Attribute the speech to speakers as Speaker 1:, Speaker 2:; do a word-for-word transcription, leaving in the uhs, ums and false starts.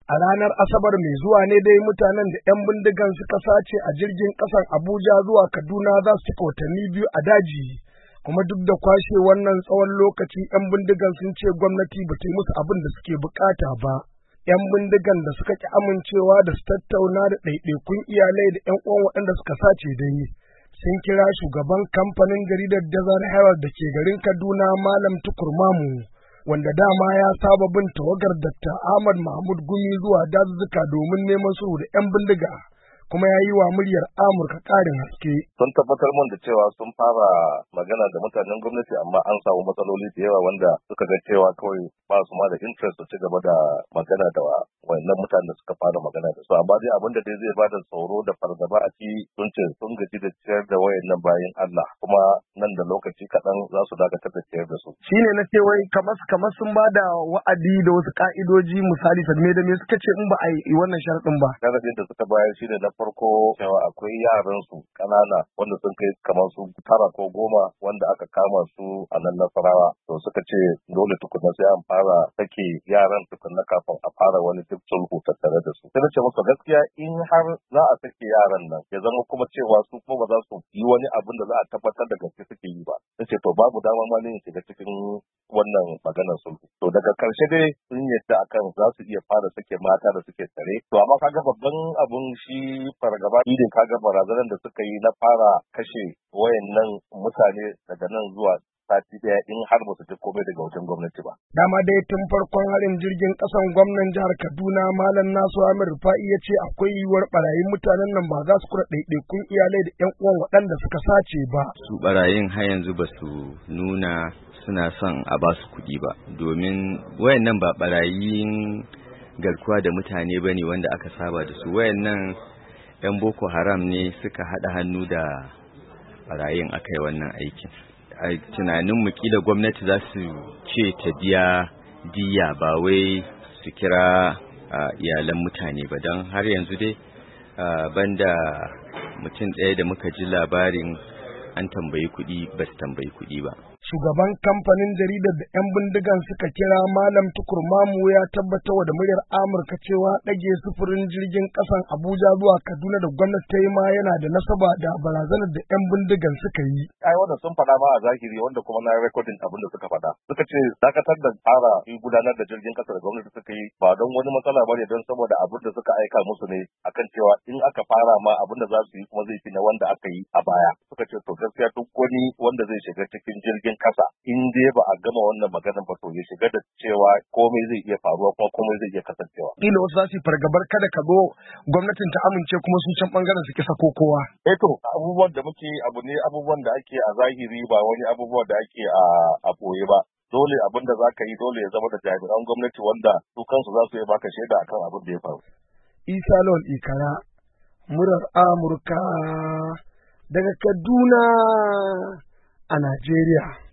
Speaker 1: A ranar Asabar mai zuwa ne dai mutanen da 'yan bindigan suka sace a jirgin ƙasan Abuja zuwa Kaduna za su cika watanni biyu a daji. Kuma duk da kwashe wannan tsawon lokaci 'yan bindigan sun ce gwamnati ba ta yi musu abin da suke bukata ba. 'Yan bindigan da suka ƙi amincewa da su tattauna da ɗaiɗaikun iyalai da 'yan uwan waɗanda suka sace dai. Sun kira shugaban kamfanin jaridar Desert Herald da ke garin Kaduna Malam Tukur Mamu, wanda dama ya saba bin tawagar Dakta Ahmad Mahmud Gumi zuwa dazuzzuka domin neman sulhu da 'yan bindiga, kuma ya yi wa muryar Amurka ƙarin haske.
Speaker 2: Sun tabbatar mun da cewa sun fara magana da mutanen gwamnati, amma an samu matsaloli da yawa wanda suka ga cewa kawai ba su ma da interest su ci gaba da magana da wannan mutanen da suka fara magana da su. Amma dai abin da dai zai bada tsoro da fargaba a ci sun ce sun gaji da ciyar da wayannan bayan Allah, kuma nan da lokaci kaɗan za su dakatar da ciyar da su.
Speaker 1: Shi ne na ce wai kamar kamar sun ba da wa'adi da wasu ka'idoji, misali me da me suka ce in ba a yi wannan sharaɗin ba.
Speaker 2: Sharaɗin da suka bayar shi ne na farko cewa akwai yaran su ƙanana wanda sun kai kamar su tara ko goma wanda aka kama su a nan Nasarawa. To suka ce dole tukunna sai an fara sake yaran tukunna kafin a fara wani duk sulhu tattare da su. Sai na ce musu gaskiya in har za a sake yaran nan ya zama kuma cewa su kuma ba za su yi wani abin da za a tabbatar da gaske suke yi ba. Sai ce to babu dama ma ne shiga cikin wannan maganar sulhu. To daga karshe dai sun yadda akan za su iya fara sake mata da suke tare. To amma kaga babban abun shi fargaba idan kaga barazanar da suka yi na fara kashe wayannan mutane daga nan zuwa sati daya in har ba su ji komai daga wajen gwamnati ba.
Speaker 1: Dama dai tun farkon harin jirgin kasan gwamnan jihar Kaduna Malam Nasu Amir Rufa'i ya ce akwai yiwuwar barayin mutanen nan ba za su kura ɗaiɗaikun iyalai da 'yan uwan waɗanda suka sace ba.
Speaker 3: Su barayin har yanzu ba su nuna suna son a ba su kuɗi ba, domin wayannan ba barayin garkuwa da mutane ba ne wanda aka saba da su. Wayannan 'yan Boko Haram ne suka haɗa hannu da barayin aka yi wannan aikin. A tunanin mu kila gwamnati za su ce ta biya diya ba wai su kira iyalan mutane ba, don har yanzu dai banda mutum ɗaya da muka ji labarin an tambayi kuɗi ba su tambayi kuɗi ba.
Speaker 1: Shugaban kamfanin jaridar da 'yan bindigan suka kira Malam Tukur Mamu ya tabbatar da muryar Amurka cewa ɗage sufurin jirgin ƙasan Abuja zuwa Kaduna da gwamnati ta yi ma yana da nasaba da barazanar da 'yan bindigan suka yi.
Speaker 2: Ai wannan sun faɗa ma a zahiri, wanda kuma na rekodin abin da suka faɗa. Suka ce dakatar da fara gudanar da jirgin ƙasa da gwamnati suka yi ba don wani matsala bane, don saboda abin da suka aika musu ne akan cewa in aka fara ma abin da za su yi kuma zai fi na wanda aka yi a baya. Suka ce to gaskiya duk wani wanda zai shiga cikin jirgin kasa in dai ba a gama wannan maganar ba to ya shiga da cewa komai zai iya faruwa kuma komai zai iya kasancewa.
Speaker 1: Kila wasu za su yi fargabar kada ka zo gwamnatin ta amince kuma sun can bangaren su kisa ko kowa.
Speaker 2: Eh to abubuwan da muke abu ne abubuwan da ake a zahiri ba wani abubuwan da ake a a boye ba. Dole abin da za ka yi dole ya zama da jami'an gwamnati wanda su kansu za su yi baka shaida akan abin da ya faru.
Speaker 1: Isa Lawal Ikara, murar Amurka daga Kaduna a Najeriya.